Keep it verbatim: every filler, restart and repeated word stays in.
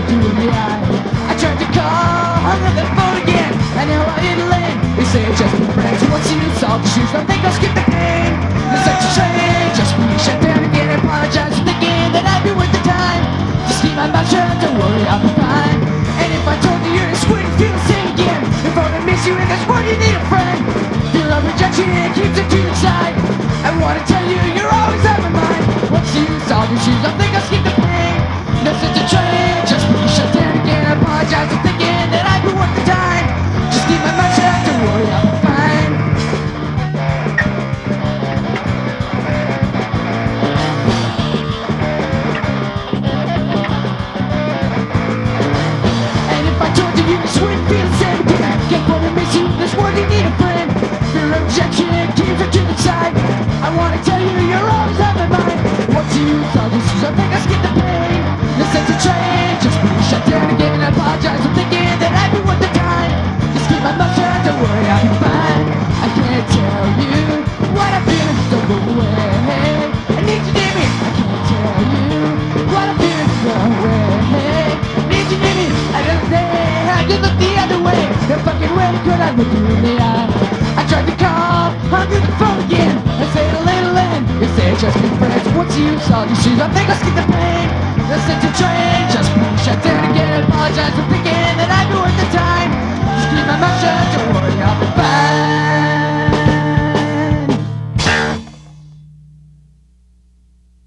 you in the eye. I tried to call, hung up the phone again, and now I hit a lane. They say it's just been friends. Once you solve the shoes, I think I'll skip the pain. It's such a shame, just when you shut down again. I apologize for thinking that I'd be worth the time. Just keep my mouth shut, don't worry, I'll be fine. And if I told you you're a squid, feel the same again. If I wanna miss you in this world, you need a friend. Fear of rejection keeps it to your side. I wanna tell you, you're always on my mind. Once you solve your shoes, I think I'll skip the pain. No sense of train, just when you shut down again. I apologize for thinking that I'd be worth the time. Just keep my mouth shut, don't worry, I'll be fine. And if I told you you're sweet, feel the same again. Can't wanna miss you in this world, you need a friend. Fear of rejection keeps it to the side. I wanna tell you, you're always on my mind. Once you solve your shoes, I think I'll skip the pain. No sense of train, just when you shut down again. I apologize for thinking that I'd be worth the time. Just keep my mouth shut, don't worry, I'll be fine. I can't tell you what I feel, don't go away. I need you near me, I can't tell you what I feel, don't go away. I need you near me, I don't say I could look the other way. No fucking way could I look you in the eye. I tried to call, hung up the phone again. I said a little in, you say just be friends. Once you solve your shoes, I think I'll skip the pain. No sense of train, just when you shut down again. I apologize for thinking that I'd be worth the time. Just keep my mouth shut.